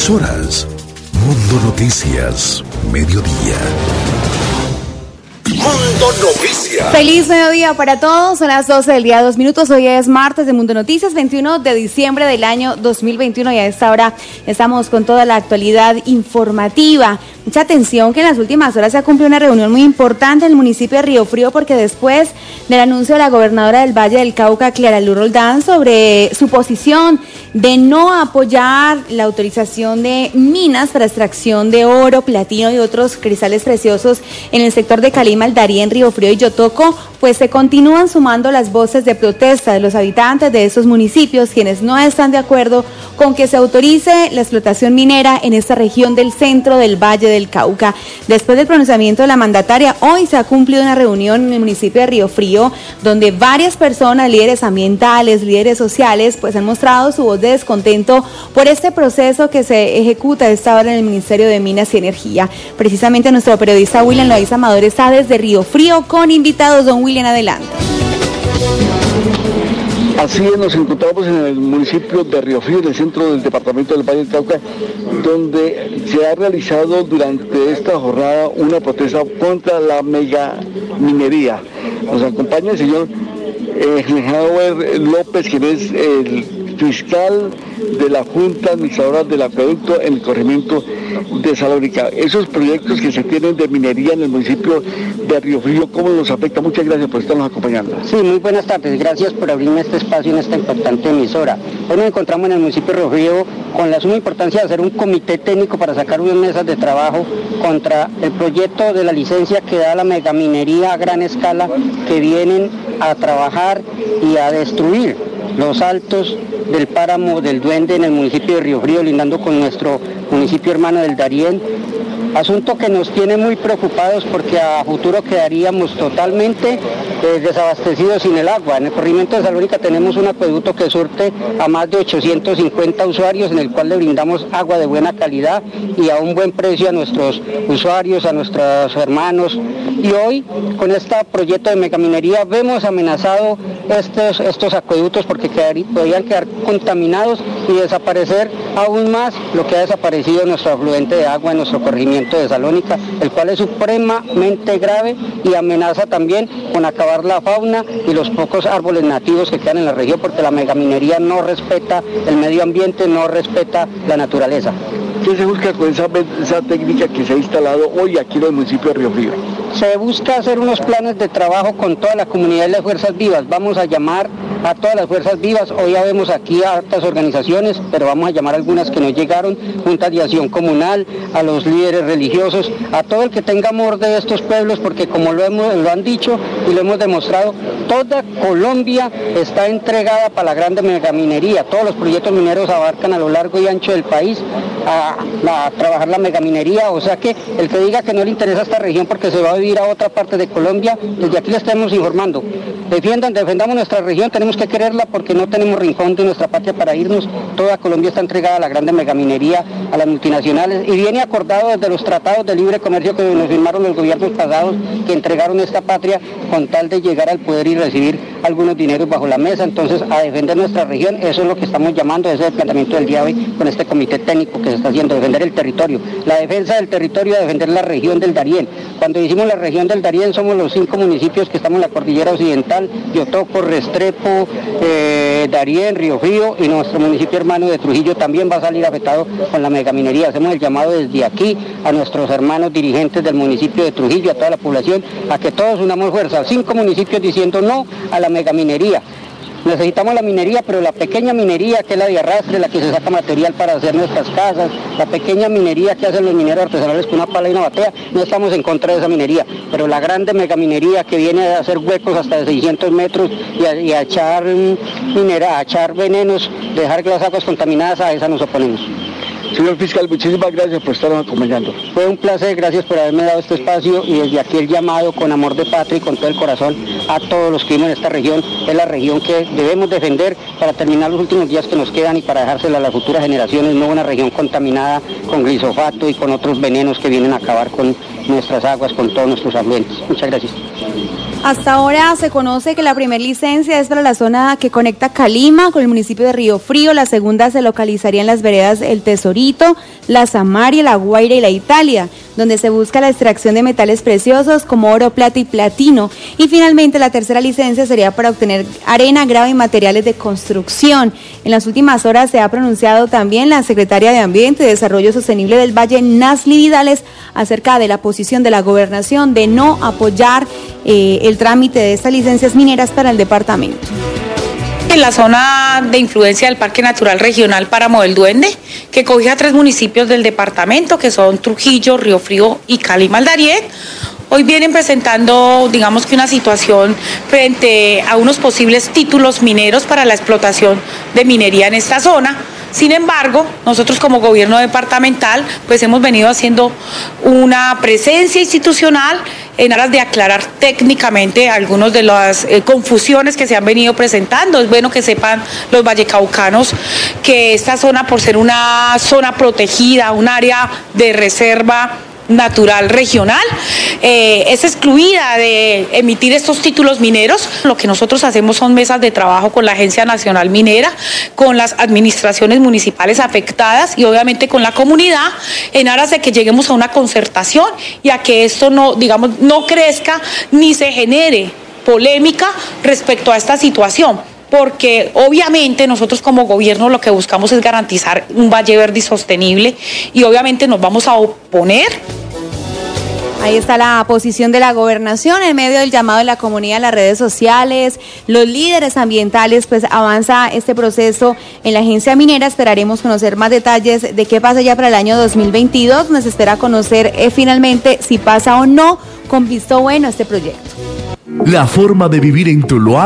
emisoras. Mundo Noticias, mediodía. Mundo Noticias. Feliz mediodía para todos, son las 12 del día, 2 minutos. Hoy es martes de Mundo Noticias, 21 de diciembre del año 2021 y a esta hora estamos con toda la actualidad informativa. Mucha atención que en las últimas horas se ha cumplido una reunión muy importante en el municipio de Río Frío porque después del anuncio de la gobernadora del Valle del Cauca, Clara Luz Roldán, sobre su posición de no apoyar la autorización de minas para extracción de oro, platino y otros cristales preciosos en el sector de Calima, El Darién, Río Frío y Yotoco, pues se continúan sumando las voces de protesta de los habitantes de esos municipios, quienes no están de acuerdo con que se autorice la explotación minera en esta región del centro del Valle del Cauca. Después del pronunciamiento de la mandataria, hoy se ha cumplido una reunión en el municipio de Río Frío, donde varias personas, líderes ambientales, líderes sociales, pues han mostrado su voz de descontento por este proceso que se ejecuta a esta hora en el Ministerio de Minas y Energía. Precisamente nuestro periodista William Loaiza Amador está desde Río Frío con invitados. Don William, adelante. Así es, nos encontramos en el municipio de Río Frío, en el centro del departamento del Valle del Cauca, donde se ha realizado durante esta jornada una protesta contra la megaminería. Nos acompaña el señor Hauer López, quien es el fiscal de la Junta Administradora del Acueducto en el corregimiento de Salónica. Esos proyectos que se tienen de minería en el municipio de Río Frío, ¿cómo nos afecta? Muchas gracias por estarnos acompañando. Sí, muy buenas tardes. Gracias por abrirme este espacio en esta importante emisora. Hoy nos encontramos en el municipio de Río Frío con la suma importancia de hacer un comité técnico para sacar unas mesas de trabajo contra el proyecto de la licencia que da la megaminería a gran escala, que vienen a trabajar y a destruir los altos del páramo del Duende en el municipio de Río Frío, lindando con nuestro municipio hermano del Darién. Asunto que nos tiene muy preocupados porque a futuro quedaríamos totalmente desabastecidos sin el agua. En el corregimiento de Salónica tenemos un acueducto que surte a más de 850 usuarios, en el cual le brindamos agua de buena calidad y a un buen precio a nuestros usuarios, a nuestros hermanos. Y hoy, con este proyecto de megaminería, vemos amenazado estos acueductos porque podrían quedar contaminados y desaparecer aún más lo que ha desaparecido nuestro afluente de agua en nuestro corregimiento de Salónica, el cual es supremamente grave y amenaza también con acabar la fauna y los pocos árboles nativos que quedan en la región, porque la megaminería no respeta el medio ambiente, no respeta la naturaleza. ¿Qué se busca con esa técnica que se ha instalado hoy aquí en el municipio de Río Frío? Se busca hacer unos planes de trabajo con toda la comunidad de las fuerzas vivas. Vamos a llamar a todas las fuerzas vivas. Hoy ya vemos aquí a hartas organizaciones, pero vamos a llamar a algunas que no llegaron, juntas de acción comunal, a los líderes religiosos, a todo el que tenga amor de estos pueblos, porque como lo han dicho y lo hemos demostrado, toda Colombia está entregada para la grande megaminería. Todos los proyectos mineros abarcan a lo largo y ancho del país a trabajar la megaminería, o sea que el que diga que no le interesa esta región porque se va a vivir a otra parte de Colombia, desde aquí le estamos informando. Defendamos nuestra región, tenemos que quererla porque no tenemos rincón de nuestra patria para irnos. Toda Colombia está entregada a la grande megaminería, a las multinacionales, y viene acordado desde los tratados de libre comercio que nos firmaron los gobiernos pasados, que entregaron esta patria con tal de llegar al poder y recibir algunos dineros bajo la mesa. Entonces, a defender nuestra región, eso es lo que estamos llamando, ese es el planteamiento del día de hoy con este comité técnico que se está haciendo, defender el territorio, la defensa del territorio, a defender la región del Darién. Cuando decimos la región del Darién, somos los 5 municipios que estamos en la cordillera occidental: Yotoco, Restrepo, Darién, Río Frío, y nuestro municipio hermano de Trujillo también va a salir afectado con la megaminería. Hacemos el llamado desde aquí a nuestros hermanos dirigentes del municipio de Trujillo, a toda la población, a que todos unamos fuerza. 5 municipios diciendo no a la megaminería. Necesitamos la minería, pero la pequeña minería, que es la de arrastre, la que se saca material para hacer nuestras casas, la pequeña minería que hacen los mineros artesanales con una pala y una batea, no estamos en contra de esa minería, pero la grande megaminería que viene a hacer huecos hasta de 600 metros y a echar a echar venenos, dejar las aguas contaminadas, a esa nos oponemos. Señor fiscal, muchísimas gracias por estarnos acompañando. Fue un placer, gracias por haberme dado este espacio, y desde aquí el llamado con amor de patria y con todo el corazón a todos los que viven en esta región. Es la región que debemos defender para terminar los últimos días que nos quedan y para dejársela a las futuras generaciones, no una región contaminada con glifosato y con otros venenos que vienen a acabar con nuestras aguas, con todos nuestros afluentes. Muchas gracias. Hasta ahora se conoce que la primera licencia es para la zona que conecta Calima con el municipio de Río Frío. La segunda se localizaría en las veredas El Tesorito, La Samaria, La Guaira y La Italia, donde se busca la extracción de metales preciosos como oro, plata y platino. Y finalmente la tercera licencia sería para obtener arena, grava y materiales de construcción. En las últimas horas se ha pronunciado también la secretaria de Ambiente y Desarrollo Sostenible del Valle, Nasli Vidales, acerca de la posición de la gobernación de no apoyar el trámite de estas licencias mineras para el departamento. En la zona de influencia del Parque Natural Regional Páramo del Duende, que cobija 3 municipios del departamento, que son Trujillo, Río Frío y Cali Maldarién, hoy vienen presentando, digamos que una situación frente a unos posibles títulos mineros para la explotación de minería en esta zona. Sin embargo, nosotros como gobierno departamental, pues hemos venido haciendo una presencia institucional en aras de aclarar técnicamente algunas de las confusiones que se han venido presentando. Es bueno que sepan los vallecaucanos que esta zona, por ser una zona protegida, un área de reserva natural regional, es excluida de emitir estos títulos mineros. Lo que nosotros hacemos son mesas de trabajo con la Agencia Nacional Minera, con las administraciones municipales afectadas y obviamente con la comunidad, en aras de que lleguemos a una concertación y a que esto no, digamos, no crezca ni se genere polémica respecto a esta situación. Porque obviamente nosotros como gobierno lo que buscamos es garantizar un Valle Verde y sostenible y obviamente nos vamos a oponer. Ahí está la posición de la gobernación en medio del llamado de la comunidad en las redes sociales, los líderes ambientales, pues avanza este proceso en la agencia minera. Esperaremos conocer más detalles de qué pasa ya para el año 2022. Nos espera conocer finalmente si pasa o no con visto bueno este proyecto. La forma de vivir en Tuluá